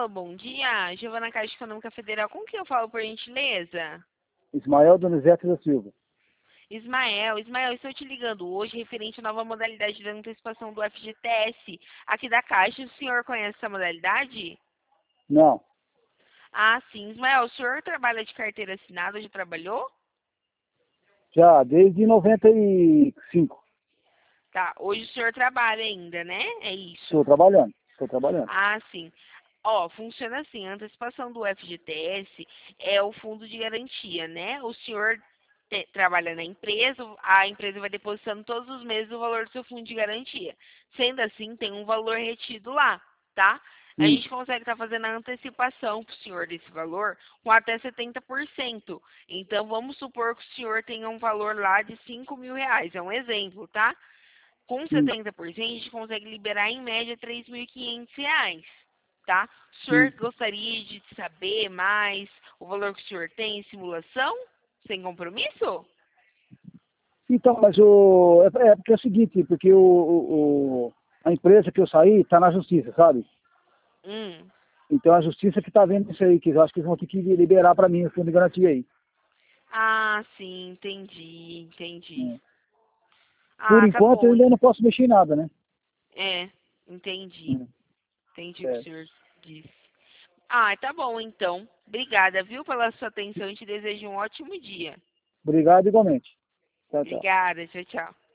Alô, bom dia. Giovana Caixa Econômica Federal. Com quem eu falo, por gentileza? Ismael Donizete da Silva. Ismael, estou te ligando hoje referente à nova modalidade de antecipação do FGTS aqui da Caixa. O senhor conhece essa modalidade? Não, Ah, sim. Ismael, o senhor trabalha de carteira assinada? Já trabalhou? já desde 95. Tá, hoje o senhor trabalha ainda, né? É isso. Estou trabalhando. Ah, sim. Ó, funciona assim, a antecipação do FGTS é o fundo de garantia, né? O senhor trabalha na empresa, a empresa vai depositando todos os meses o valor do seu fundo de garantia. Sendo assim, tem um valor retido lá, tá? A Sim, gente consegue estar fazendo a antecipação para o senhor desse valor com até 70%. Então, vamos supor que o senhor tenha um valor lá de R$ 5.000. É um exemplo, tá? Com sim, 70%, a gente consegue liberar em média R$ 3.500, tá? O senhor sim. gostaria de saber mais o valor que o senhor tem em simulação? Sem compromisso? Então, mas porque é o seguinte, porque a empresa que eu saí está na justiça, sabe? Hum. Então a justiça que está vendo isso aí, que eu acho que eles vão ter que liberar para mim o fundo de garantia aí. Ah, sim, entendi. É. Por Ah, tá enquanto eu bom. ainda não posso mexer em nada, né? É, entendi. É, Entendi o que o certo. senhor disse. Ah, tá bom então. Obrigada, viu, pela sua atenção e te desejo um ótimo dia. Obrigado igualmente. Tchau, tchau. Obrigada, tchau, tchau.